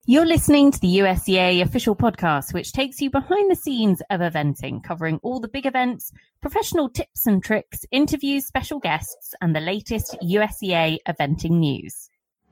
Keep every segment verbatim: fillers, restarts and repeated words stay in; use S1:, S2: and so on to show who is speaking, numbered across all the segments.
S1: You're listening to the U S C A official podcast, which takes you behind the scenes of eventing, covering all the big events, professional tips and tricks, interviews, special guests, and the latest U S C A eventing news.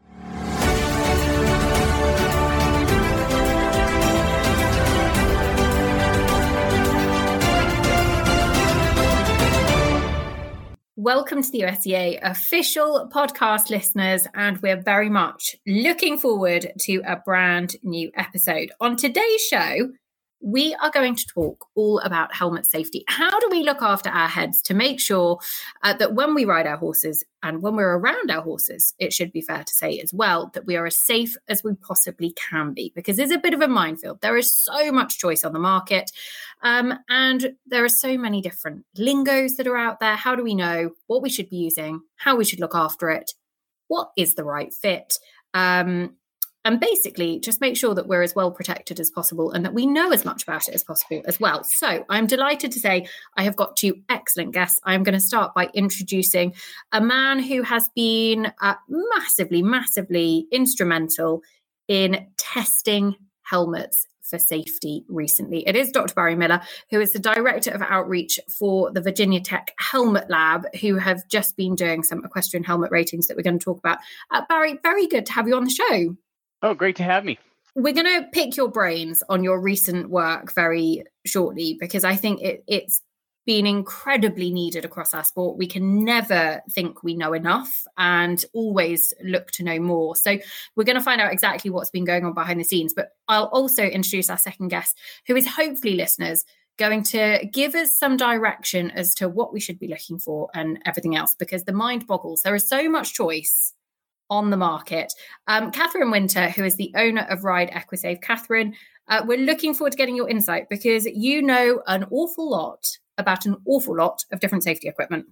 S1: Welcome to the U S C A official podcast, listeners, and we're very much looking forward to a brand new episode. On today's show, we are going to talk all about helmet safety. How do we look after our heads to make sure uh, that when we ride our horses and when we're around our horses, it should be fair to say as well that we are as safe as we possibly can be, because it's a bit of a minefield. There is so much choice on the market um, and there are so many different lingos that are out there. How do we know what we should be using, how we should look after it, what is the right fit? Um, And basically, just make sure that we're as well protected as possible and that we know as much about it as possible as well. So I'm delighted to say I have got two excellent guests. I'm going to start by introducing a man who has been uh, massively, massively instrumental in testing helmets for safety recently. It is Doctor Barry Miller, who is the Director of Outreach for the Virginia Tech Helmet Lab, who have just been doing some equestrian helmet ratings that we're going to talk about. Uh, Barry, very good to have you on the show.
S2: Oh, great to have me.
S1: We're going to pick your brains on your recent work very shortly, because I think it, it's been incredibly needed across our sport. We can never think we know enough and always look to know more. So we're going to find out exactly what's been going on behind the scenes. But I'll also introduce our second guest, who is hopefully, listeners, going to give us some direction as to what we should be looking for and everything else, because the mind boggles. There is so much choice on the market. Um, Catherine Winter, who is the owner of Ride Equisafe. Catherine, uh, we're looking forward to getting your insight, because you know an awful lot about an awful lot of different safety equipment.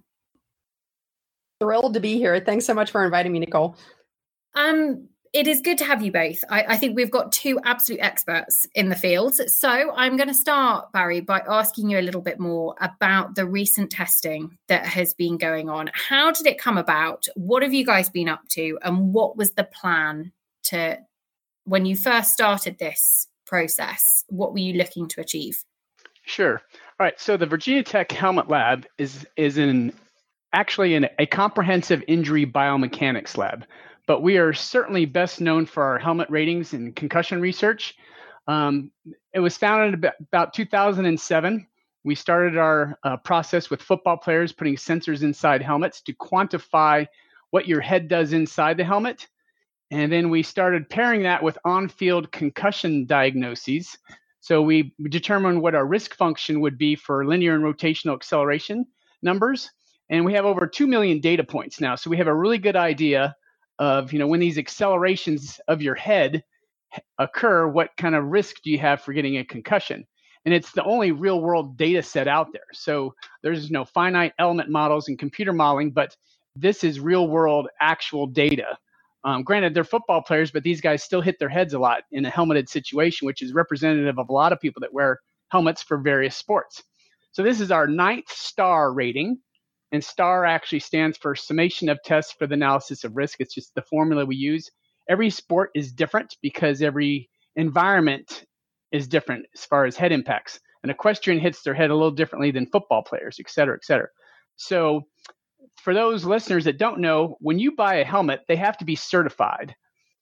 S3: Thrilled to be here. Thanks so much for inviting me, Nicole.
S1: Um, it is good to have you both. I, I think we've got two absolute experts in the field. So I'm going to start, Barry, by asking you a little bit more about the recent testing that has been going on. How did it come about? What have you guys been up to? And what was the plan to, when you first started this process, what were you looking to achieve?
S2: Sure. All right. So the Virginia Tech Helmet Lab is is in actually in a comprehensive injury biomechanics lab. But we are certainly best known for our helmet ratings and concussion research. Um, it was founded about, about two thousand seven. We started our uh, process with football players putting sensors inside helmets to quantify what your head does inside the helmet. And then we started pairing that with on-field concussion diagnoses. So we determined what our risk function would be for linear and rotational acceleration numbers. And we have over two million data points now. So we have a really good idea of, you know, when these accelerations of your head occur, what kind of risk do you have for getting a concussion? And it's the only real world data set out there. So there's no finite element models and computer modeling, but this is real world actual data. Um, granted, they're football players, but these guys still hit their heads a lot in a helmeted situation, which is representative of a lot of people that wear helmets for various sports. So this is our ninth star rating. And STAR actually stands for Summation of Tests for the Analysis of Risk. It's just the formula we use. Every sport is different because every environment is different as far as head impacts. An equestrian hits their head a little differently than football players, et cetera, et cetera. So for those listeners that don't know, when you buy a helmet, they have to be certified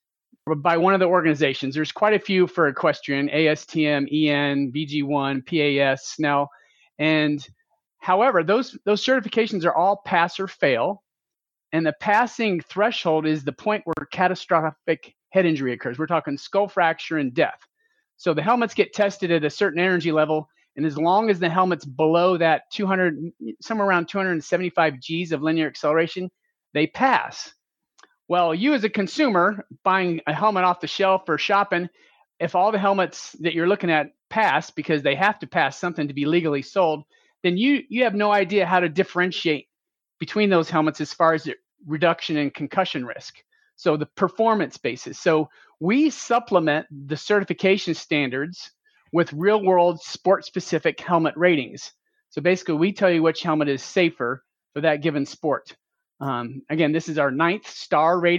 S2: by one of the organizations. There's quite a few for equestrian: A S T M, E N, V G one, P A S, SNELL, and however, those those certifications are all pass or fail, and the passing threshold is the point where catastrophic head injury occurs. We're talking skull fracture and death. So the helmets get tested at a certain energy level, and as long as the helmet's below that two hundred, somewhere around two hundred seventy-five G's of linear acceleration, they pass. Well, you as a consumer buying a helmet off the shelf or shopping, if all the helmets that you're looking at pass, because they have to pass something to be legally sold, then you you have no idea how to differentiate between those helmets as far as the reduction in concussion risk. So the performance basis. So we supplement the certification standards with real-world sport-specific helmet ratings. So basically, we tell you which helmet is safer for that given sport. Um, again, this is our ninth star rating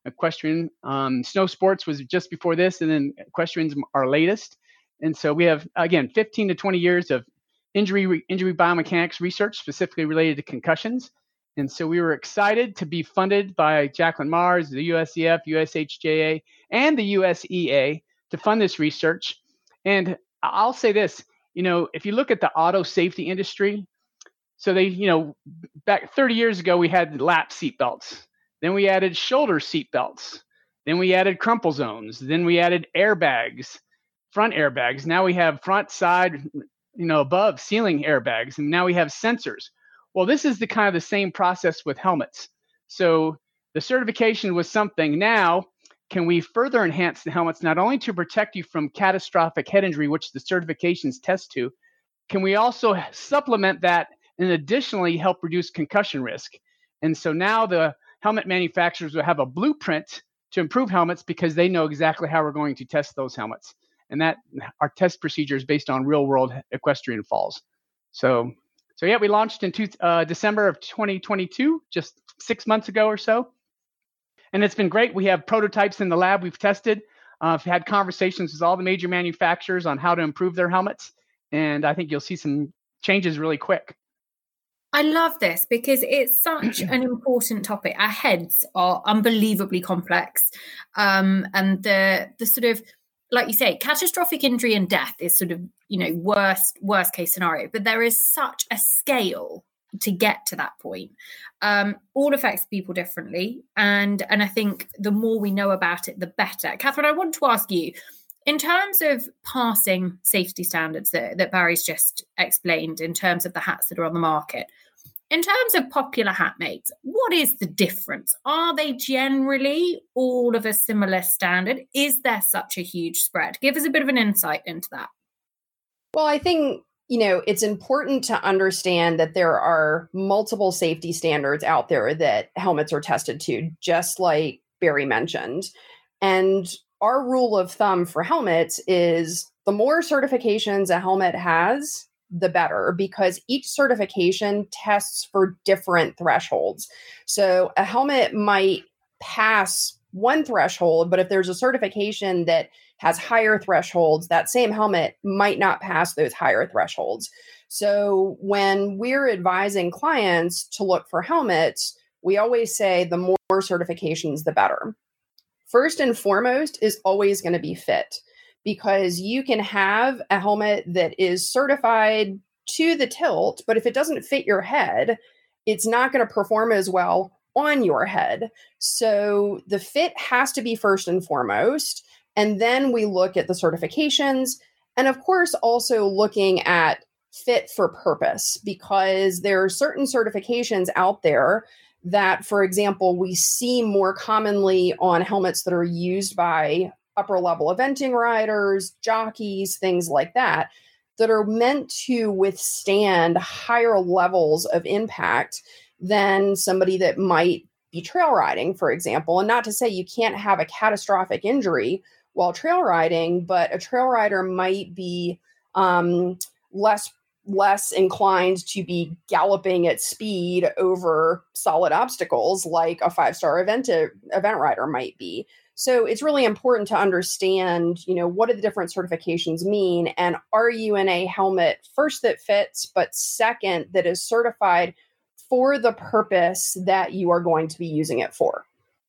S2: equestrian. Um, snow sports was just before this, and then equestrian's our latest. And so we have, again, fifteen to twenty years of injury injury biomechanics research specifically related to concussions. And so we were excited to be funded by Jacqueline Mars, the U S E F, U S H J A, and the U S E A to fund this research. And I'll say this, you know, if you look at the auto safety industry, so they, you know, back thirty years ago, we had lap seat belts. Then we added shoulder seat belts. Then we added crumple zones. Then we added airbags, front airbags. Now we have front, side, you know, above ceiling airbags, and now we have sensors. Well, this is the kind of the same process with helmets. So the certification was something. Now, can we further enhance the helmets not only to protect you from catastrophic head injury, which the certifications test to, can we also supplement that and additionally help reduce concussion risk? And so now the helmet manufacturers will have a blueprint to improve helmets because they know exactly how we're going to test those helmets. And that our test procedure is based on real world equestrian falls. So, so yeah, we launched in two, uh, December of twenty twenty-two, just six months ago or so. And it's been great. We have prototypes in the lab we've tested. Uh, I've had conversations with all the major manufacturers on how to improve their helmets. And I think you'll see some changes really quick.
S1: I love this because it's such an important topic. Our heads are unbelievably complex. Um, and the the sort of, like you say, catastrophic injury and death is sort of, you know, worst, worst case scenario. But there is such a scale to get to that point. Um, all affects people differently. And, and I think the more we know about it, the better. Catherine, I want to ask you, in terms of passing safety standards that, that Barry's just explained in terms of the hats that are on the market, in terms of popular hat makes, what is the difference? Are they generally all of a similar standard? Is there such a huge spread? Give us a bit of an insight into that.
S3: Well, I think, you know, it's important to understand that there are multiple safety standards out there that helmets are tested to, just like Barry mentioned. And our rule of thumb for helmets is the more certifications a helmet has, the better, because each certification tests for different thresholds. So a helmet might pass one threshold, but if there's a certification that has higher thresholds, that same helmet might not pass those higher thresholds. So when we're advising clients to look for helmets, we always say the more certifications, the better. First and foremost is always going to be fit, because you can have a helmet that is certified to the tilt, but if it doesn't fit your head, it's not going to perform as well on your head. So the fit has to be first and foremost. And then we look at the certifications, and of course, also looking at fit for purpose, because there are certain certifications out there that, for example, we see more commonly on helmets that are used by upper level eventing riders, jockeys, things like that, that are meant to withstand higher levels of impact than somebody that might be trail riding, for example. And not to say you can't have a catastrophic injury while trail riding, but a trail rider might be um, less less inclined to be galloping at speed over solid obstacles like a five-star event event rider might be. So it's really important to understand, you know, what do the different certifications mean? And are you in a helmet, first, that fits, but second, that is certified for the purpose that you are going to be using it for?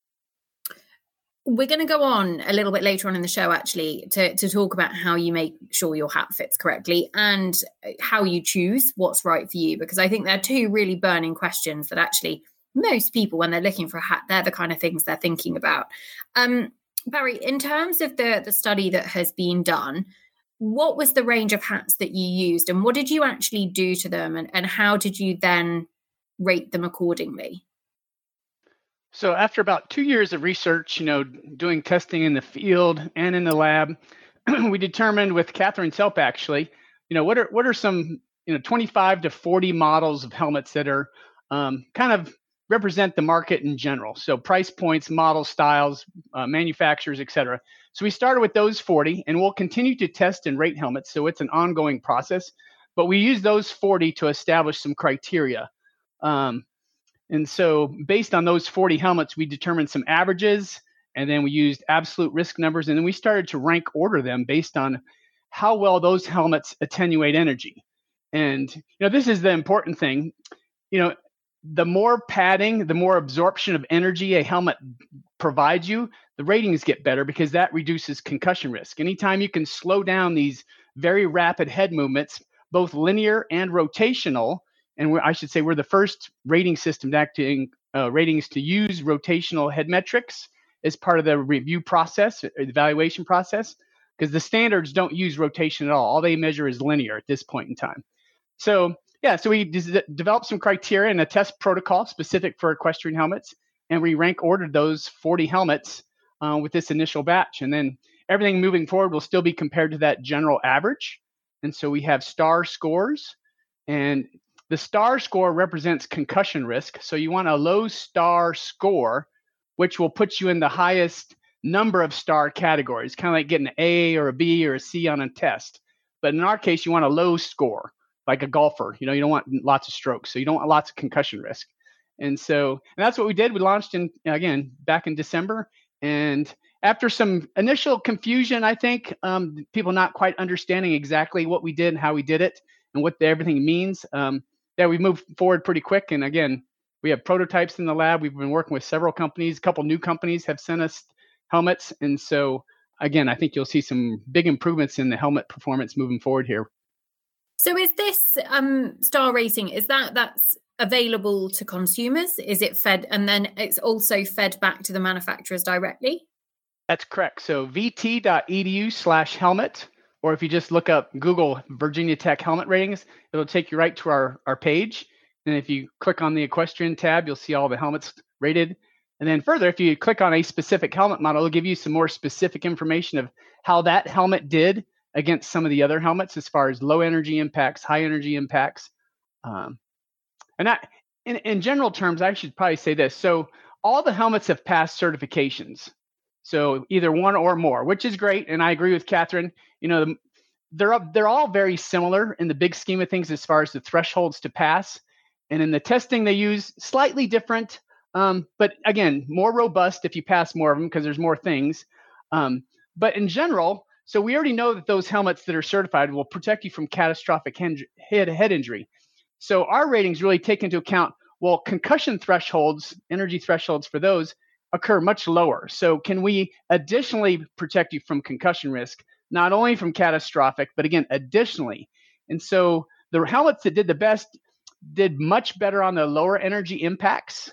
S1: We're going to go on a little bit later on in the show, actually, to, to talk about how you make sure your hat fits correctly and how you choose what's right for you, because I think there are two really burning questions that actually most people, when they're looking for a hat, they're the kind of things they're thinking about. Um, Barry, in terms of the, the study that has been done, what was the range of hats that you used, and what did you actually do to them, and, and how did you then rate them accordingly?
S2: So after about two years of research, you know, doing testing in the field and in the lab, we determined with Catherine's help, actually, you know, what are what are some, you know, twenty-five to forty models of helmets that are um, kind of represent the market in general. So price points, model styles, uh, manufacturers, et cetera. So we started with those forty, and we'll continue to test and rate helmets. So it's an ongoing process, but we use those forty to establish some criteria. Um, and so based on those forty helmets, we determined some averages, and then we used absolute risk numbers, and then we started to rank order them based on how well those helmets attenuate energy. And you know, this is the important thing. You know, the more padding, the more absorption of energy a helmet provides you, the ratings get better because that reduces concussion risk. Anytime you can slow down these very rapid head movements, both linear and rotational, and we're, I should say we're the first rating system to acting uh, ratings to use rotational head metrics as part of the review process, or the evaluation process, because the standards don't use rotation at all. All they measure is linear at this point in time. So yeah, so we d- developed some criteria and a test protocol specific for equestrian helmets, and we rank ordered those forty helmets uh, with this initial batch. And then everything moving forward will still be compared to that general average. And so we have star scores, and the star score represents concussion risk. So you want a low star score, which will put you in the highest number of star categories, kind of like getting an A or a B or a C on a test. But in our case, you want a low score, like a golfer. You know, you don't want lots of strokes, so you don't want lots of concussion risk. And so and that's what we did. We launched in, again, back in December. And after some initial confusion, I think, um, people not quite understanding exactly what we did and how we did it and what the, everything means, um, yeah, we moved forward pretty quick. And again, we have prototypes in the lab. We've been working with several companies. A couple new companies have sent us helmets. And so, again, I think you'll see some big improvements in the helmet performance moving forward here.
S1: So is this um, star rating, is that that's available to consumers? Is it fed, and then it's also fed back to the manufacturers directly?
S2: That's correct. So vt.edu slash helmet, or if you just look up Google Virginia Tech helmet ratings, it'll take you right to our, our page. And if you click on the equestrian tab, you'll see all the helmets rated. And then further, if you click on a specific helmet model, it'll give you some more specific information of how that helmet did against some of the other helmets as far as low energy impacts, high energy impacts. Um, and that, in, in general terms, I should probably say this. So all the helmets have passed certifications. So either one or more, which is great. And I agree with Catherine. You know, they're they're all very similar in the big scheme of things as far as the thresholds to pass. And in the testing they use, slightly different, um, but again, more robust if you pass more of them because there's more things. Um, but in general, so we already know that those helmets that are certified will protect you from catastrophic head, head injury. So our ratings really take into account, well, concussion thresholds, energy thresholds for those occur much lower. So can we additionally protect you from concussion risk, not only from catastrophic, but again, additionally. And so the helmets that did the best did much better on the lower energy impacts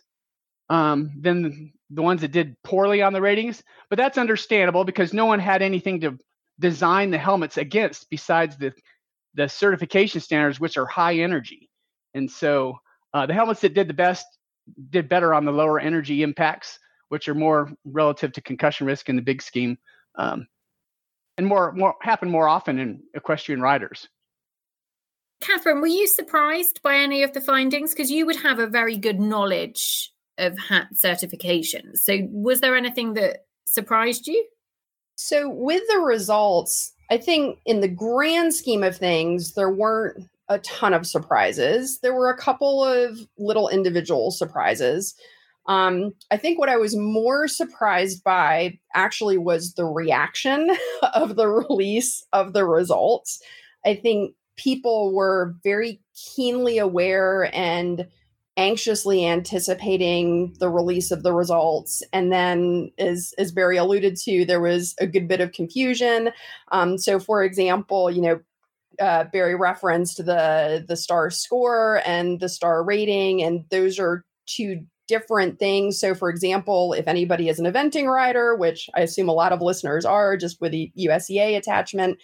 S2: um, than the ones that did poorly on the ratings. But that's understandable because no one had anything to design the helmets against besides the, the certification standards, which are high energy. And so uh, the helmets that did the best did better on the lower energy impacts, which are more relative to concussion risk in the big scheme, um, and more, more happen more often in equestrian riders.
S1: Catherine, were you surprised by any of the findings? Because you would have a very good knowledge of H A T certifications. So was there anything that surprised you?
S3: So with the results, I think in the grand scheme of things, there weren't a ton of surprises. There were a couple of little individual surprises. Um, I think what I was more surprised by actually was the reaction of the release of the results. I think people were very keenly aware and anxiously anticipating the release of the results. And then, as, as Barry alluded to, there was a good bit of confusion. Um, so, for example, you know, uh, Barry referenced the, the star score and the star rating, and those are two different things. So, for example, if anybody is an eventing rider, which I assume a lot of listeners are just with the U S E A attachment,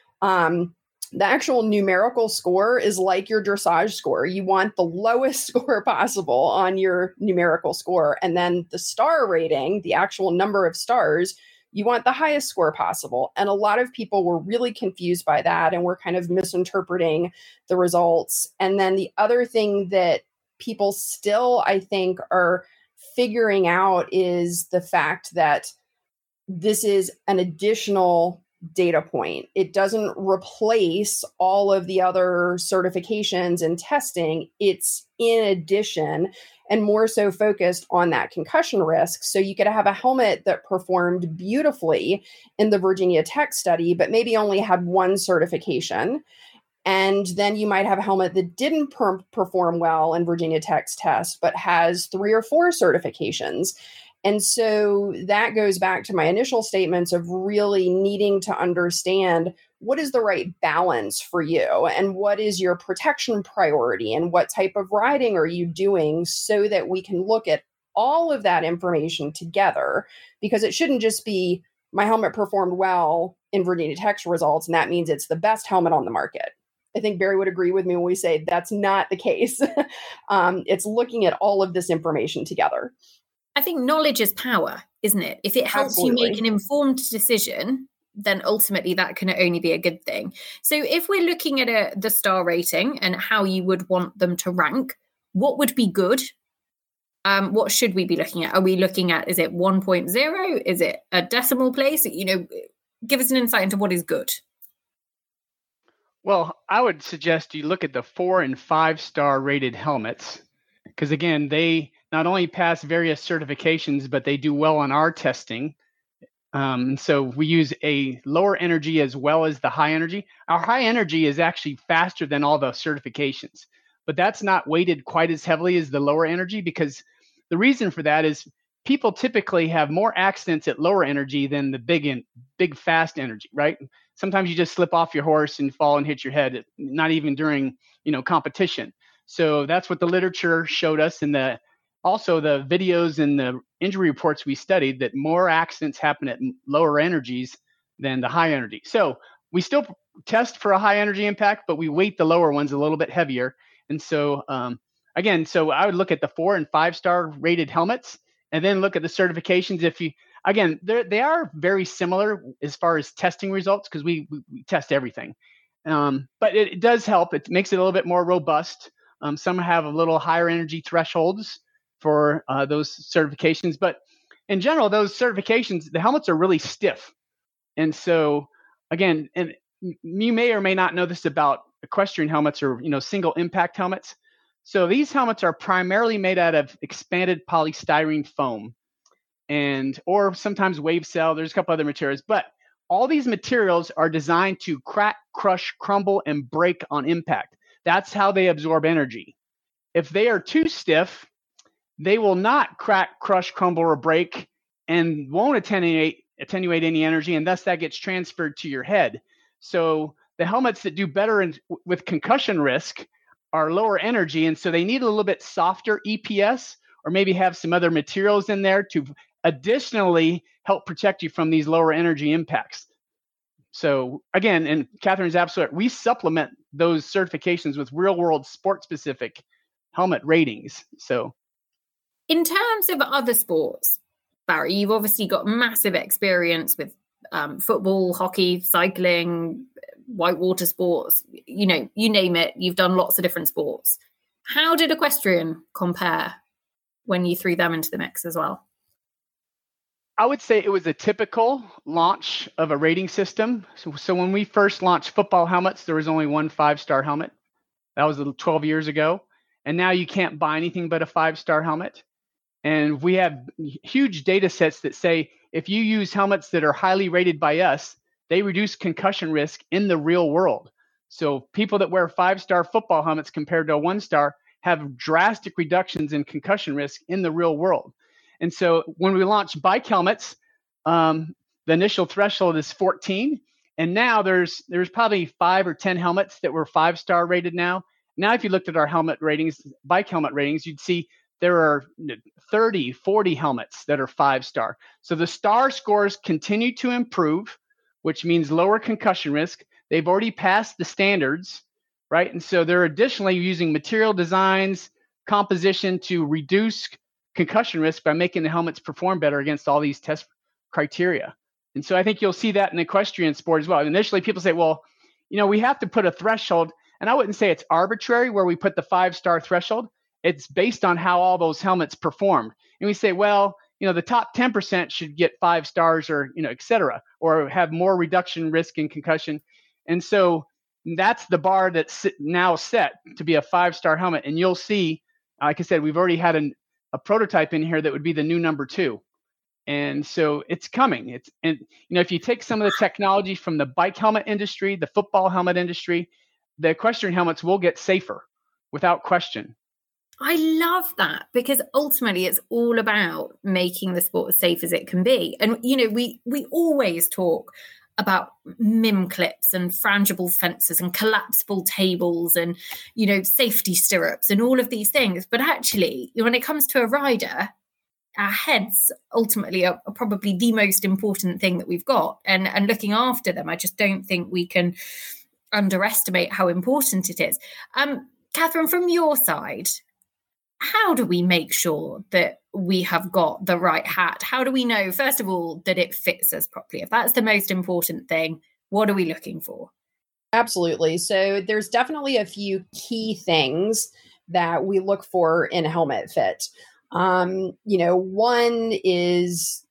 S3: um, the actual numerical score is like your dressage score. You want the lowest score possible on your numerical score. And then the star rating, the actual number of stars, you want the highest score possible. And a lot of people were really confused by that and were kind of misinterpreting the results. And then the other thing that people still, I think, are figuring out is the fact that this is an additional data point. It doesn't replace all of the other certifications and testing. It's in addition and more so focused on that concussion risk. So you could have a helmet that performed beautifully in the Virginia Tech study, but maybe only had one certification. And then you might have a helmet that didn't per- perform well in Virginia Tech's test, but has three or four certifications. And so that goes back to my initial statements of really needing to understand what is the right balance for you and what is your protection priority and what type of riding are you doing so that we can look at all of that information together, because it shouldn't just be my helmet performed well in Virginia Tech's results and that means it's the best helmet on the market. I think Barry would agree with me when we say that's not the case. um, it's looking at all of this information together.
S1: I think knowledge is power, isn't it? If it helps
S3: Absolutely.
S1: you make an informed decision, then ultimately that can only be a good thing. So if we're looking at a, the star rating and how you would want them to rank, what would be good? Um, what should we be looking at? Are we looking at, is it one point oh? Is it a decimal place? You know, give us an insight into what is good.
S2: Well, I would suggest you look at the four and five star rated helmets, because again, they not only pass various certifications, but they do well on our testing. Um, so we use a lower energy as well as the high energy. Our high energy is actually faster than all the certifications, but that's not weighted quite as heavily as the lower energy, because the reason for that is people typically have more accidents at lower energy than the big and big fast energy, right? Sometimes you just slip off your horse and fall and hit your head, not even during, you know, competition. So that's what the literature showed us, and the also the videos and the injury reports we studied, that more accidents happen at lower energies than the high energy. So we still test for a high energy impact, but we weight the lower ones a little bit heavier. And so um, again, so I would look at the four and five star rated helmets, and then look at the certifications. If you, again, they are very similar as far as testing results, because we, we, we test everything. Um, but it, it does help. It makes it a little bit more robust. Um, some have a little higher energy thresholds for uh, those certifications. But in general, those certifications, the helmets are really stiff. And so again, and you may or may not know this about equestrian helmets or, you know, single impact helmets. So these helmets are primarily made out of expanded polystyrene foam, and or sometimes wave cell. There's a couple other materials, but all these materials are designed to crack, crush, crumble, and break on impact. That's how they absorb energy. If they are too stiff, they will not crack, crush, crumble, or break, and won't attenuate attenuate any energy, and thus that gets transferred to your head. So the helmets that do better in, with concussion risk are lower energy, and so they need a little bit softer E P S, or maybe have some other materials in there to additionally help protect you from these lower energy impacts. So again, and Catherine's absolute, we supplement those certifications with real world sport specific helmet ratings. So
S1: in terms of other sports, Barry, you've obviously got massive experience with um, football, hockey, cycling, whitewater sports, you know, you name it. You've done lots of different sports. How did equestrian compare when you threw them into the mix as well?
S2: I would say it was a typical launch of a rating system. So, so when we first launched football helmets, there was only one five-star helmet. That was twelve years ago. And now you can't buy anything but a five-star helmet. And we have huge data sets that say if you use helmets that are highly rated by us, they reduce concussion risk in the real world. So people that wear five-star football helmets compared to a one-star have drastic reductions in concussion risk in the real world. And so when we launched bike helmets, um, the initial threshold is fourteen. And now there's there's probably five or ten helmets that were five-star rated now. Now, if you looked at our helmet ratings, bike helmet ratings, you'd see there are thirty, forty helmets that are five-star. So the star scores continue to improve, which means lower concussion risk. They've already passed the standards, right? And so they're additionally using material designs, composition to reduce concussion risk by making the helmets perform better against all these test criteria. And so I think you'll see that in equestrian sport as well. Initially, people say, well, you know, we have to put a threshold. And I wouldn't say it's arbitrary where we put the five-star threshold. It's based on how all those helmets performed. And we say, well, you know, the top ten percent should get five stars or, you know, et cetera, or have more reduction risk in concussion. And so that's the bar that's now set to be a five-star helmet. And you'll see, like I said, we've already had an, a prototype in here that would be the new number two. And so it's coming. It's, and, you know, if you take some of the technology from the bike helmet industry, the football helmet industry, the equestrian helmets will get safer without question.
S1: I love that, because ultimately it's all about making the sport as safe as it can be. And, you know, we, we always talk about mim clips and frangible fences and collapsible tables and, you know, safety stirrups and all of these things. But actually, when it comes to a rider, our heads ultimately are, are probably the most important thing that we've got. And, and looking after them, I just don't think we can underestimate how important it is. Um, Catherine, from your side, how do we make sure that we have got the right hat? How do we know, first of all, that it fits us properly? If that's the most important thing, what are we looking for?
S3: Absolutely. So there's definitely a few key things that we look for in a helmet fit. Um, you know, one is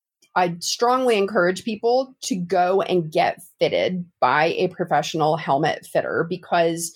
S3: I strongly encourage people to go and get fitted by a professional helmet fitter, because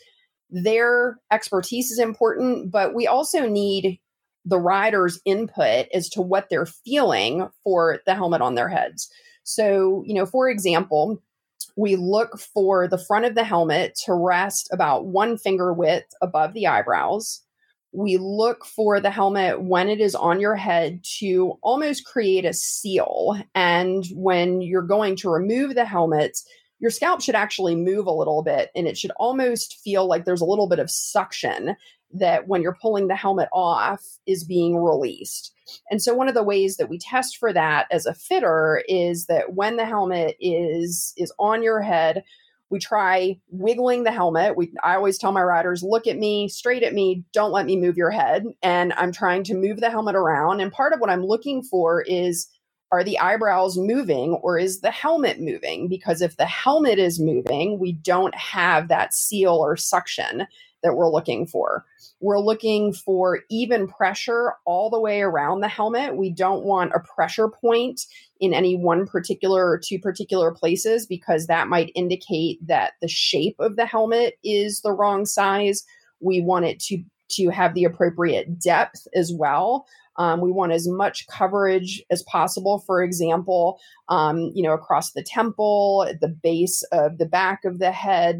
S3: their expertise is important, but we also need the rider's input as to what they're feeling for the helmet on their heads. So, you know, for example, we look for the front of the helmet to rest about one finger width above the eyebrows. We look for the helmet when it is on your head to almost create a seal. And when you're going to remove the helmet, your scalp should actually move a little bit, and it should almost feel like there's a little bit of suction that when you're pulling the helmet off is being released. And so one of the ways that we test for that as a fitter is that when the helmet is, is on your head, we try wiggling the helmet. We, I always tell my riders, look at me, straight at me, don't let me move your head. And I'm trying to move the helmet around. And part of what I'm looking for is, are the eyebrows moving or is the helmet moving? Because if the helmet is moving, we don't have that seal or suction that we're looking for. We're looking for even pressure all the way around the helmet. We don't want a pressure point in any one particular or two particular places, because that might indicate that the shape of the helmet is the wrong size. We want it to, to have the appropriate depth as well. Um, we want as much coverage as possible, for example, um, you know, across the temple, at the base of the back of the head.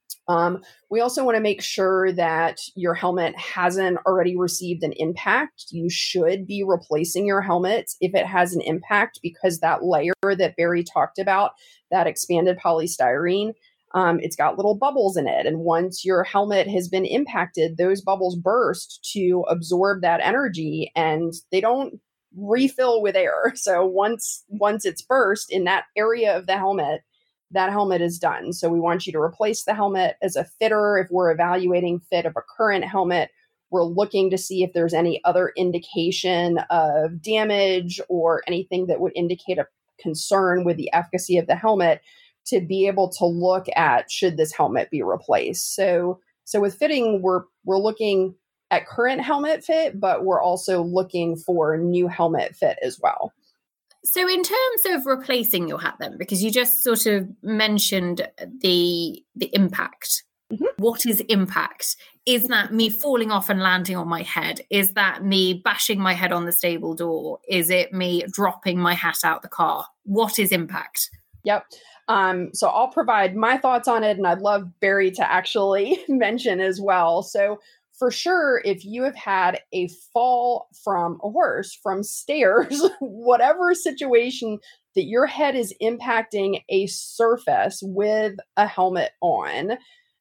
S3: Um, we also want to make sure that your helmet hasn't already received an impact. You should be replacing your helmet if it has an impact, because that layer that Barry talked about, that expanded polystyrene, Um, it's got little bubbles in it. And once your helmet has been impacted, those bubbles burst to absorb that energy, and they don't refill with air. So once, once it's burst in that area of the helmet, that helmet is done. So we want you to replace the helmet. As a fitter, if we're evaluating fit of a current helmet, we're looking to see if there's any other indication of damage or anything that would indicate a concern with the efficacy of the helmet, to be able to look at, should this helmet be replaced? So, so with fitting, we're, we're looking at current helmet fit, but we're also looking for new helmet fit as well.
S1: So in terms of replacing your hat then, because you just sort of mentioned the, the impact. Mm-hmm. What is impact? Is that me falling off and landing on my head? Is that me bashing my head on the stable door? Is it me dropping my hat out the car? What is impact?
S3: Yep. Um, so I'll provide my thoughts on it, and I'd love Barry to actually mention as well. So for sure, if you have had a fall from a horse, from stairs, whatever situation that your head is impacting a surface with a helmet on,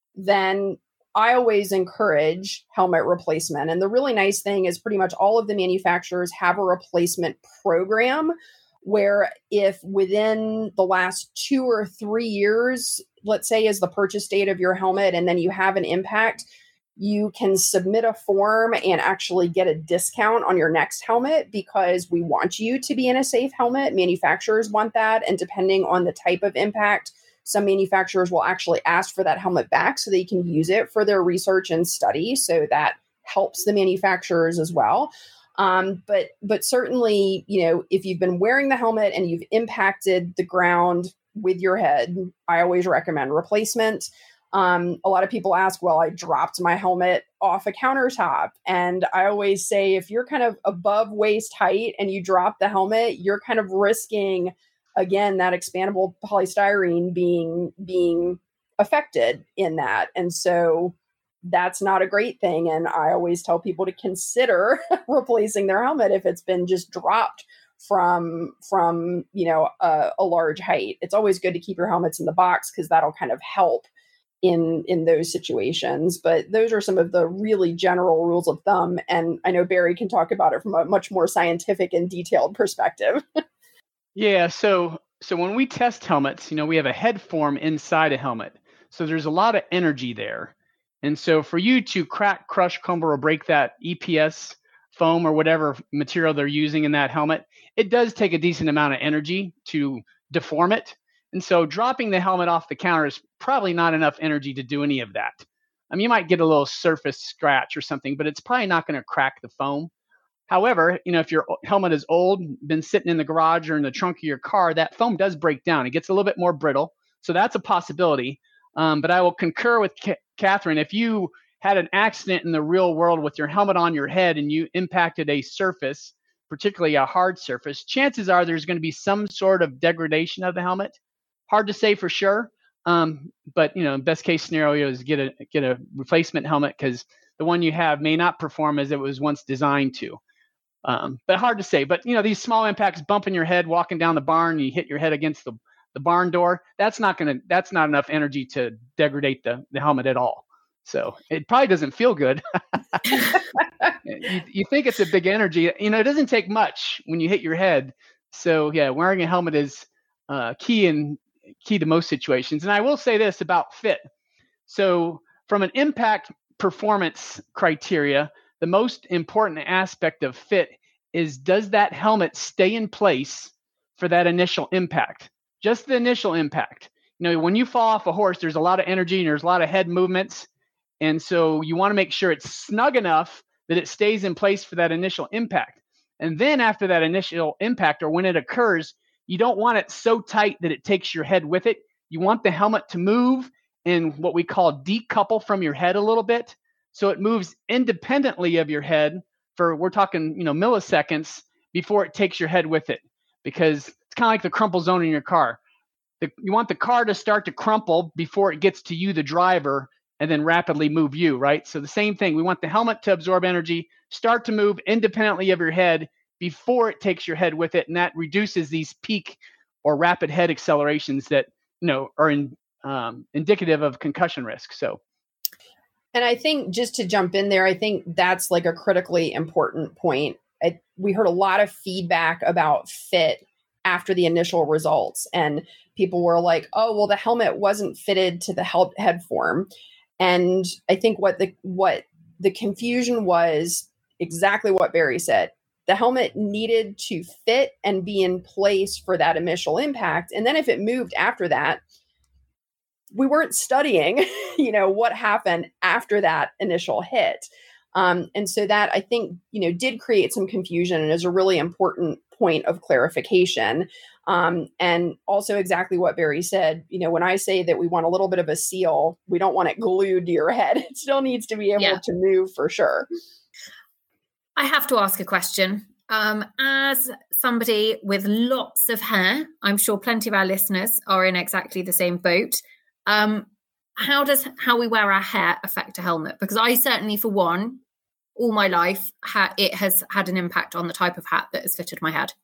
S3: then I always encourage helmet replacement. And the really nice thing is pretty much all of the manufacturers have a replacement program, where if within the last two or three years, let's say is the purchase date of your helmet, and then you have an impact, you can submit a form and actually get a discount on your next helmet, because we want you to be in a safe helmet. Manufacturers want that. And depending on the type of impact, some manufacturers will actually ask for that helmet back so they can use it for their research and study. So that helps the manufacturers as well. Um, but but certainly, you know, if you've been wearing the helmet and you've impacted the ground with your head, I always recommend replacement. Um, a lot of people ask, well, I dropped my helmet off a countertop. And I always say, if you're kind of above waist height and you drop the helmet, you're kind of risking, again, that expandable polystyrene being, being affected in that. And so that's not a great thing. And I always tell people to consider replacing their helmet if it's been just dropped from, from, you know, a, a large height. It's always good to keep your helmets in the box because that'll kind of help in in those situations. But those are some of the really general rules of thumb. And I know Barry can talk about it from a much more scientific and detailed perspective.
S2: Yeah. So so when we test helmets, you know, we have a head form inside a helmet. So there's a lot of energy there. And so for you to crack, crush, crumble, or break that E P S foam or whatever material they're using in that helmet, it does take a decent amount of energy to deform it. And so dropping the helmet off the counter is probably not enough energy to do any of that. I mean, you might get a little surface scratch or something, but it's probably not going to crack the foam. However, you know, if your helmet is old, been sitting in the garage or in the trunk of your car, that foam does break down. It gets a little bit more brittle. So that's a possibility. Um, but I will concur with K- Catherine. If you had an accident in the real world with your helmet on your head and you impacted a surface, particularly a hard surface, chances are there's going to be some sort of degradation of the helmet. Hard to say for sure, um, but you know, best case scenario is get a get a replacement helmet because the one you have may not perform as it was once designed to. Um, but hard to say. But you know, these small impacts, bumping your head, walking down the barn, you hit your head against the, the barn door. That's not gonna. That's not enough energy to degrade the, the helmet at all. So it probably doesn't feel good. you, you think it's a big energy. You know, it doesn't take much when you hit your head. So yeah, wearing a helmet is uh, key in. key to most situations. And I will say this about fit. So from an impact performance criteria, the most important aspect of fit is, does that helmet stay in place for that initial impact? Just the initial impact. You know, when you fall off a horse, there's a lot of energy and there's a lot of head movements. And so you want to make sure it's snug enough that it stays in place for that initial impact. And then after that initial impact, or when it occurs, you don't want it so tight that it takes your head with it. You want the helmet to move and what we call decouple from your head a little bit. So it moves independently of your head for, we're talking, you know, milliseconds before it takes your head with it. Because it's kind of like the crumple zone in your car. The, you want the car to start to crumple before it gets to you, the driver, and then rapidly move you, right? So the same thing. We want the helmet to absorb energy, start to move independently of your head before it takes your head with it. And that reduces these peak or rapid head accelerations that, you know, are in, um, indicative of concussion risk. So,
S3: and I think just to jump in there, I think that's like a critically important point. I, we heard a lot of feedback about fit after the initial results, and people were like, oh, well, the helmet wasn't fitted to the hel- head form. And I think what the, what the confusion was exactly what Barry said. The helmet needed to fit and be in place for that initial impact. And then if it moved after that, we weren't studying, you know, what happened after that initial hit. Um, and so that, I think, you know, did create some confusion and is a really important point of clarification. Um, and also exactly what Barry said, you know, when I say that we want a little bit of a seal, we don't want it glued to your head. It still needs to be able
S1: yeah.
S3: to move for sure.
S1: I have to ask a question. Um, as somebody with lots of hair, I'm sure plenty of our listeners are in exactly the same boat. Um, how does how we wear our hair affect a helmet? Because I certainly, for one, all my life, ha- it has had an impact on the type of hat that has fitted my head.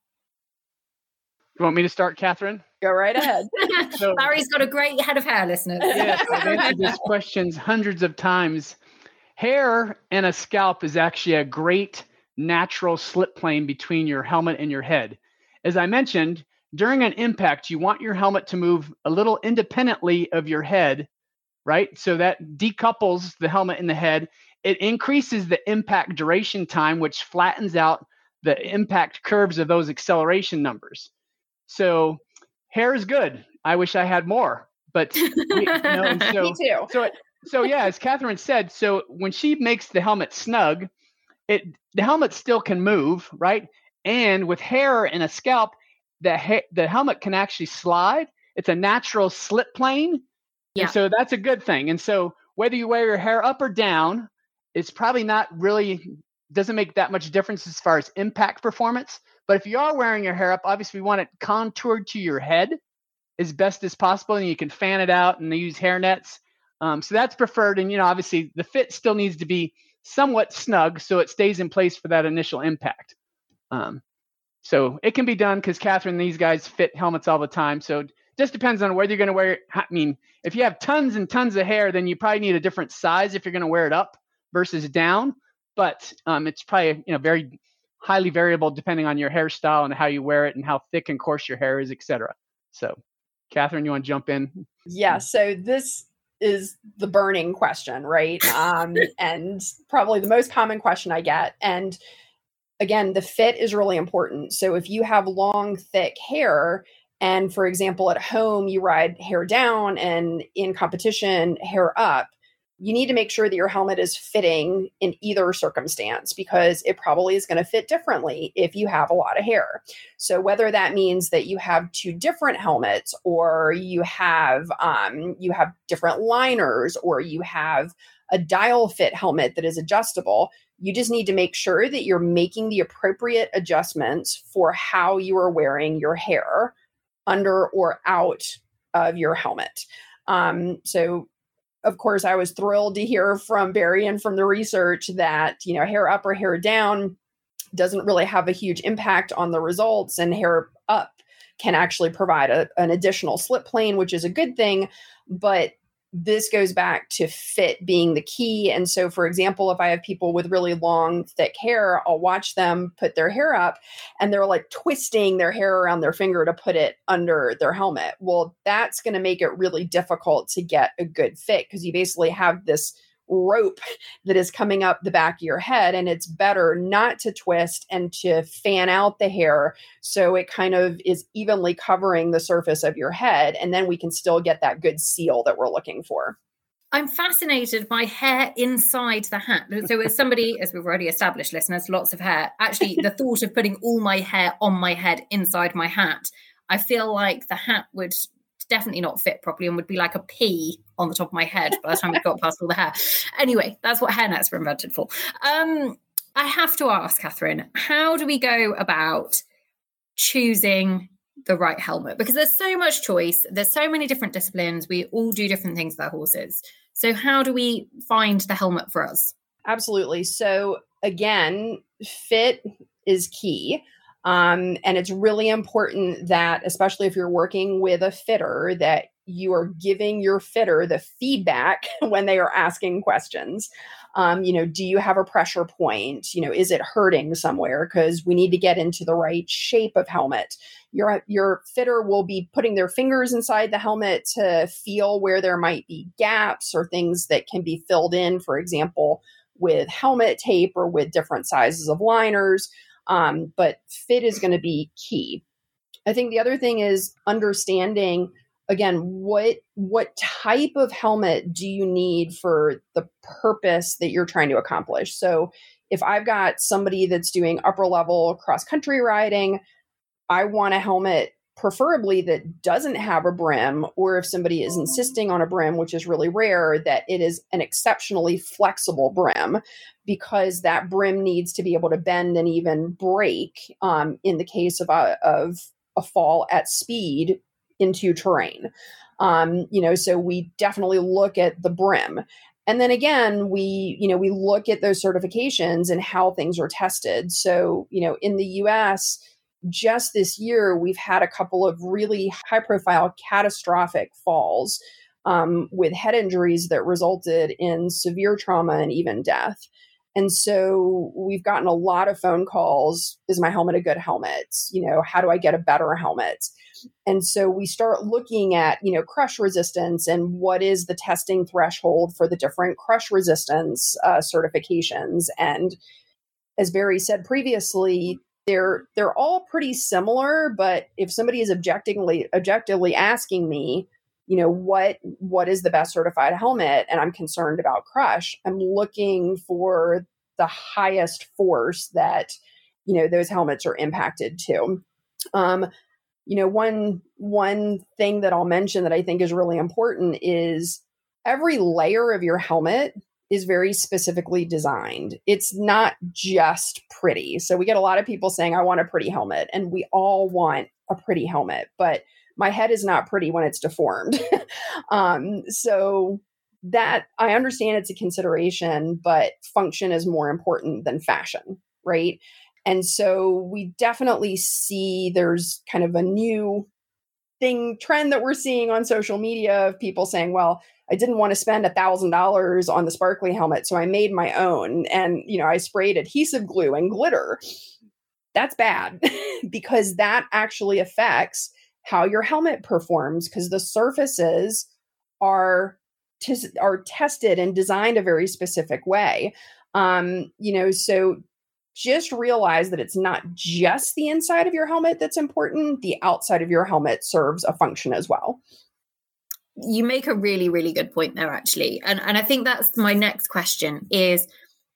S2: You want me to start, Catherine?
S3: Go right ahead.
S1: So, Barry's got a great head of hair, listeners.
S2: Yes, I've answered this question hundreds of times. Hair and a scalp is actually a great natural slip plane between your helmet and your head. As I mentioned, during an impact, you want your helmet to move a little independently of your head, right? So that decouples the helmet and the head. It increases the impact duration time, which flattens out the impact curves of those acceleration numbers. So hair is good. I wish I had more, but you know, and so,
S3: Me too.
S2: So, it, so yeah, as Catherine said, so when she makes the helmet snug, it the helmet still can move, right? And with hair and a scalp, the ha- the helmet can actually slide. It's a natural slip plane.
S1: Yeah.
S2: And so that's a good thing. And so whether you wear your hair up or down, it's probably not really, doesn't make that much difference as far as impact performance. But if you are wearing your hair up, obviously we want it contoured to your head as best as possible. And you can fan it out and they use hair nets. Um, so that's preferred. And, you know, obviously the fit still needs to be somewhat snug so it stays in place for that initial impact. Um, so it can be done because Catherine, these guys fit helmets all the time. So it just depends on whether you're going to wear it. I mean, if you have tons and tons of hair, then you probably need a different size if you're going to wear it up versus down. But um, it's probably, you know, very highly variable depending on your hairstyle and how you wear it and how thick and coarse your hair is, et cetera. So, Catherine, you want to jump in?
S3: Yeah. So this is the burning question, right? Um, and probably the most common question I get. And again, the fit is really important. So if you have long, thick hair, and for example, at home, you ride hair down and in competition, hair up, you need to make sure that your helmet is fitting in either circumstance because it probably is going to fit differently if you have a lot of hair. So whether that means that you have two different helmets or you have um, you have different liners or you have a dial fit helmet that is adjustable, you just need to make sure that you're making the appropriate adjustments for how you are wearing your hair under or out of your helmet. Um, so Of course, I was thrilled to hear from Barry and from the research that, you know, hair up or hair down doesn't really have a huge impact on the results, and hair up can actually provide a, an additional slip plane, which is a good thing. But this goes back to fit being the key. And so, for example, if I have people with really long, thick hair, I'll watch them put their hair up and they're like twisting their hair around their finger to put it under their helmet. Well, that's going to make it really difficult to get a good fit because you basically have this rope that is coming up the back of your head, and it's better not to twist and to fan out the hair so it kind of is evenly covering the surface of your head, and then we can still get that good seal that we're looking for.
S1: I'm fascinated by hair inside the hat. So as somebody, as we've already established, listeners, lots of hair, actually the thought of putting all my hair on my head inside my hat, I feel like the hat would definitely not fit properly and would be like a pea on the top of my head by the time we got past all the hair. Anyway, that's what hair nets were invented for. Um, I have to ask, Catherine, how do we go about choosing the right helmet? Because there's so much choice. There's so many different disciplines. We all do different things with our horses. So how do we find the helmet for us?
S3: Absolutely. So again, fit is key. Um, and it's really important that, especially if you're working with a fitter, that you are giving your fitter the feedback when they are asking questions. Um, you know, do you have a pressure point? You know, is it hurting somewhere? Because we need to get into the right shape of helmet. Your, your fitter will be putting their fingers inside the helmet to feel where there might be gaps or things that can be filled in, for example, with helmet tape or with different sizes of liners. Um, but fit is going to be key. I think the other thing is understanding, again, what what type of helmet do you need for the purpose that you're trying to accomplish? So if I've got somebody that's doing upper level cross-country riding, I want a helmet preferably that doesn't have a brim, or if somebody is insisting on a brim, which is really rare, that it is an exceptionally flexible brim, because that brim needs to be able to bend and even break um, in the case of a, of a fall at speed into terrain. Um, you know, so we definitely look at the brim. And then again, we, you know, we look at those certifications and how things are tested. So, you know, in the U S, just this year, we've had a couple of really high profile catastrophic falls um, with head injuries that resulted in severe trauma and even death. And so we've gotten a lot of phone calls. Is my helmet a good helmet? You know, how do I get a better helmet? And so we start looking at, you know, crush resistance and what is the testing threshold for the different crush resistance uh, certifications. And as Barry said previously, they're they're all pretty similar. But if somebody is objectively objectively asking me, you know, what what is the best certified helmet, and I'm concerned about crush, I'm looking for the highest force that, you know, those helmets are impacted to. Um, you know, one, one thing that I'll mention that I think is really important is every layer of your helmet is very specifically designed. It's not just pretty. So we get a lot of people saying, I want a pretty helmet, and we all want a pretty helmet, but my head is not pretty when it's deformed. um, so that I understand it's a consideration, but function is more important than fashion, right? And so we definitely see there's kind of a new thing, trend that we're seeing on social media of people saying, well, I didn't want to spend a thousand dollars on the sparkly helmet, so I made my own. And, you know, I sprayed adhesive glue and glitter. That's bad because that actually affects how your helmet performs, because the surfaces are t- are tested and designed a very specific way. Um, you know, so just realize that it's not just the inside of your helmet that's important. The outside of your helmet serves a function as well.
S1: You make a really, really good point there, actually. And and I think that's my next question is,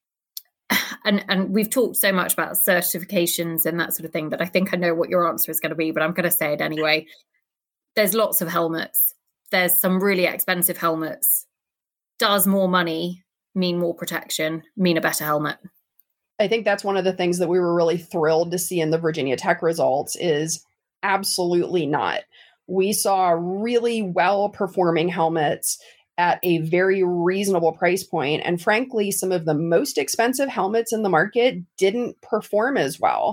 S1: and, and we've talked so much about certifications and that sort of thing that I think I know what your answer is going to be, but I'm going to say it anyway. There's lots of helmets. There's some really expensive helmets. Does more money mean more protection, mean a better helmet?
S3: I think that's one of the things that we were really thrilled to see in the Virginia Tech results is absolutely not. We saw really well-performing helmets at a very reasonable price point. And frankly, some of the most expensive helmets in the market didn't perform as well.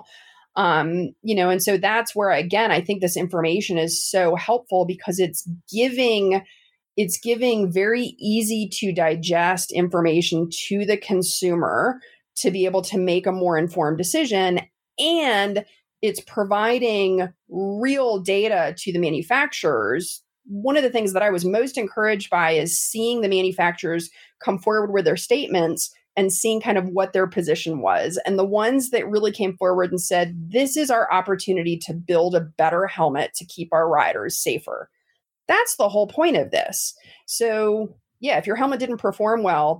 S3: Um, you know, and so that's where, again, I think this information is so helpful because it's giving it's giving very easy to digest information to the consumer to be able to make a more informed decision. And it's providing real data to the manufacturers. One of the things that I was most encouraged by is seeing the manufacturers come forward with their statements and seeing kind of what their position was. And the ones that really came forward and said, this is our opportunity to build a better helmet to keep our riders safer. That's the whole point of this. So yeah, if your helmet didn't perform well,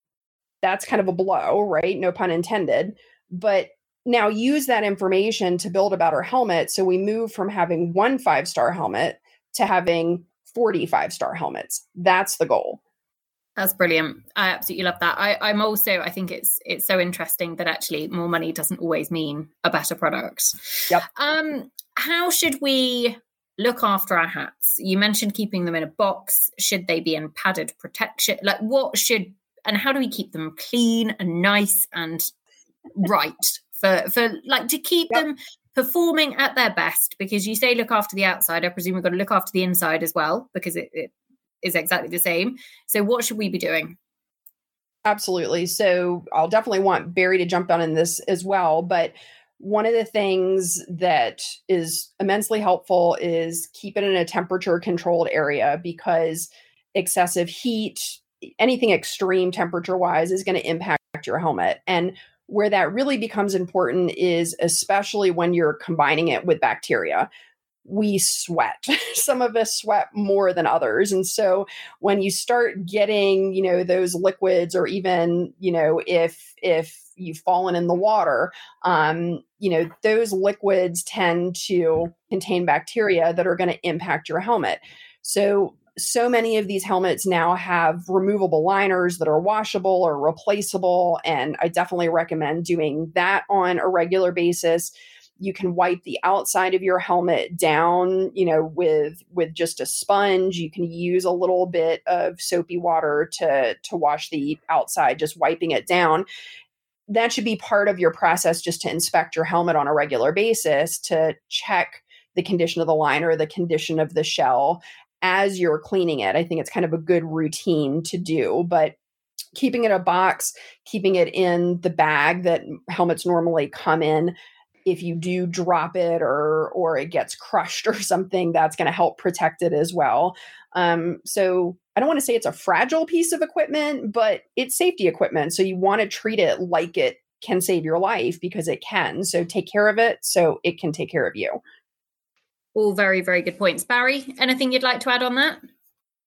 S3: that's kind of a blow, right? No pun intended. But now use that information to build a better helmet. So we move from having one five-star helmet to having forty five-star helmets. That's the goal.
S1: That's brilliant. I absolutely love that. I, I'm also, I think it's it's so interesting that actually more money doesn't always mean a better product.
S3: Yep.
S1: Um, how should we look after our hats? You mentioned keeping them in a box. Should they be in padded protection? Like what should, and how do we keep them clean and nice and right for, for like to keep yep. them performing at their best? Because you say look after the outside. I presume we've got to look after the inside as well, because it, it is exactly the same. So what should we be doing?
S3: Absolutely. So I'll definitely want Barry to jump on in this as well. But one of the things that is immensely helpful is keep it in a temperature controlled area, because excessive heat, anything extreme temperature wise, is going to impact your helmet. And where that really becomes important is especially when you're combining it with bacteria. We sweat. Some of us sweat more than others. And so when you start getting, you know, those liquids, or even, you know, if, if you've fallen in the water, um, you know, those liquids tend to contain bacteria that are going to impact your helmet. So, so many of these helmets now have removable liners that are washable or replaceable. And I definitely recommend doing that on a regular basis. You can wipe the outside of your helmet down, you know, with, with just a sponge. You can use a little bit of soapy water to, to wash the outside, just wiping it down. That should be part of your process, just to inspect your helmet on a regular basis to check the condition of the liner, the condition of the shell as you're cleaning it. I think it's kind of a good routine to do, but keeping it in a box, keeping it in the bag that helmets normally come in. If you do drop it or or it gets crushed or something, that's going to help protect it as well. Um, so I don't want to say it's a fragile piece of equipment, but it's safety equipment. So you want to treat it like it can save your life, because it can. So take care of it so it can take care of you.
S1: All very, very good points. Barry, anything you'd like to add on that?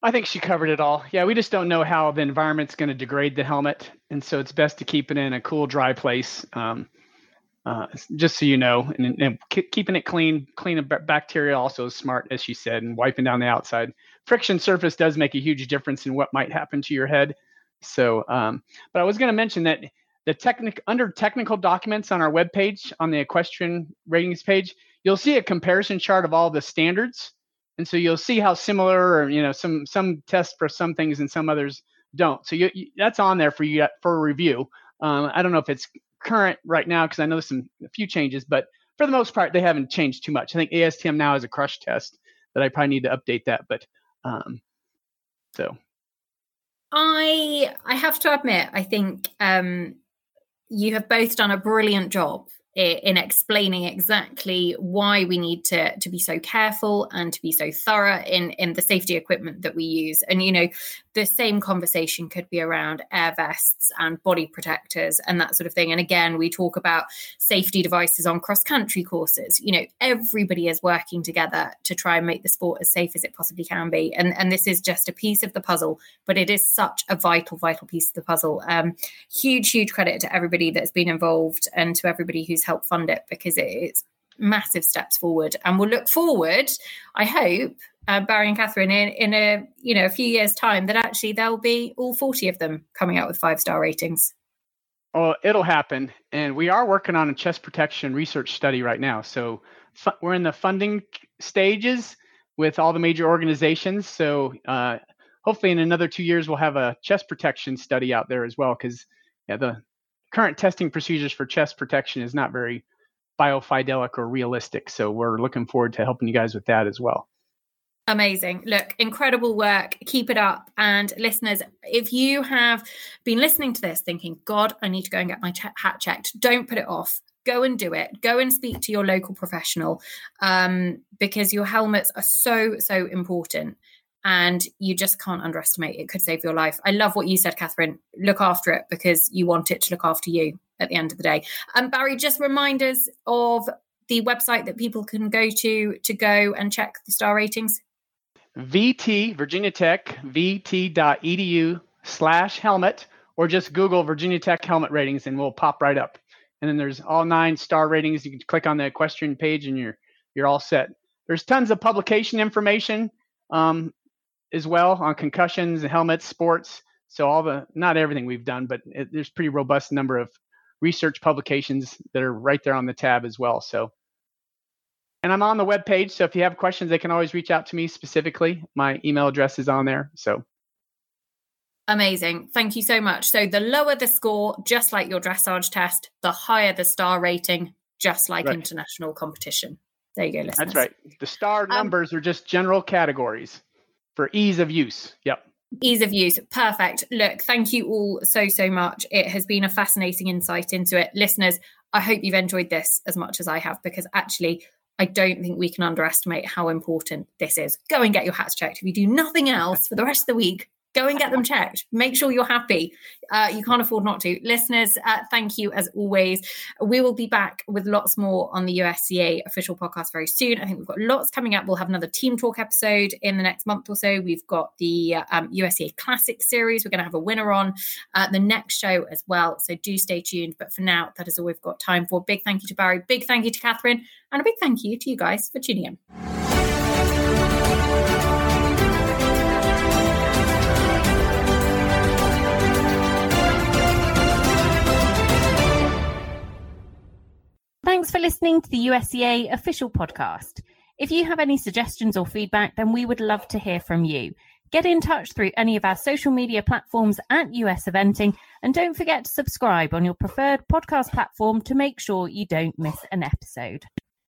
S2: I think she covered it all. Yeah, we just don't know how the environment's going to degrade the helmet, and so it's best to keep it in a cool, dry place. Um, uh, just so you know, and, and keeping it clean, clean of bacteria also is smart, as she said, and wiping down the outside. Friction surface does make a huge difference in what might happen to your head. So, um, but I was going to mention that the technic under technical documents on our webpage, on the equestrian ratings page, you'll see a comparison chart of all the standards. And so you'll see how similar, or, you know, some some tests for some things and some others don't. So you, you, that's on there for you for a review. Um, I don't know if it's current right now because I know there's some a few changes, but for the most part, they haven't changed too much. I think A S T M now has a crush test that I probably need to update that. But um, so.
S1: I I have to admit, I think um, you have both done a brilliant job in explaining exactly why we need to to be so careful and to be so thorough in in the safety equipment that we use. And, you know, the same conversation could be around air vests and body protectors and that sort of thing. And again, we talk about safety devices on cross-country courses. You know, everybody is working together to try and make the sport as safe as it possibly can be. And, and this is just a piece of the puzzle, but it is such a vital, vital piece of the puzzle. Um, huge, huge credit to everybody that's been involved and to everybody who's helped fund it, because it's massive steps forward. And we'll look forward, I hope, uh, Barry and Catherine, in, in a you know a few years' time, that actually there'll be all forty of them coming out with five-star ratings.
S2: Well, it'll happen. And we are working on a chest protection research study right now. So fu- we're in the funding stages with all the major organizations. So uh, hopefully in another two years, we'll have a chest protection study out there as well, because yeah, the current testing procedures for chest protection is not very biofidelic or realistic. So we're looking forward to helping you guys with that as well.
S1: Amazing. Look, incredible work. Keep it up. And listeners, if you have been listening to this thinking, God, I need to go and get my ch- hat checked, don't put it off. Go and do it. Go and speak to your local professional, um, because your helmets are so, so important. And you just can't underestimate it. It could save your life. I love what you said, Catherine. Look after it because you want it to look after you at the end of the day. And um, Barry, just remind us of the website that people can go to to go and check the star ratings.
S2: V T, Virginia Tech, vt.edu slash helmet, or just Google Virginia Tech helmet ratings and we'll pop right up. And then there's all nine star ratings. You can click on the equestrian page and you're you're all set. There's tons of publication information um, as well on concussions and helmets, sports. So all the, not everything we've done, but it, there's pretty robust number of research publications that are right there on the tab as well. So, and I'm on the webpage. So if you have questions, they can always reach out to me specifically. My email address is on there. So.
S1: Amazing. Thank you so much. So the lower the score, just like your dressage test, the higher the star rating, just like right. international competition. There you go, listeners.
S2: That's right. The star numbers um, are just general categories for ease of use. Yep.
S1: Ease of use. Perfect. Look, thank you all so, so much. It has been a fascinating insight into it. Listeners, I hope you've enjoyed this as much as I have, because actually, I don't think we can underestimate how important this is. Go and get your hats checked. If you do nothing else for the rest of the week, go and get them checked. Make sure you're happy. Uh, you can't afford not to. Listeners, uh, thank you as always. We will be back with lots more on the U S C A official podcast very soon. I think we've got lots coming up. We'll have another Team Talk episode in the next month or so. We've got the uh, um, U S C A Classic series. We're going to have a winner on uh, the next show as well. So do stay tuned. But for now, that is all we've got time for. Big thank you to Barry. Big thank you to Catherine. And a big thank you to you guys for tuning in.
S4: Thanks for listening to the U S C A official podcast. If you have any suggestions or feedback, then we would love to hear from you. Get in touch through any of our social media platforms at U S Eventing, and don't forget to subscribe on your preferred podcast platform to make sure you don't miss an episode.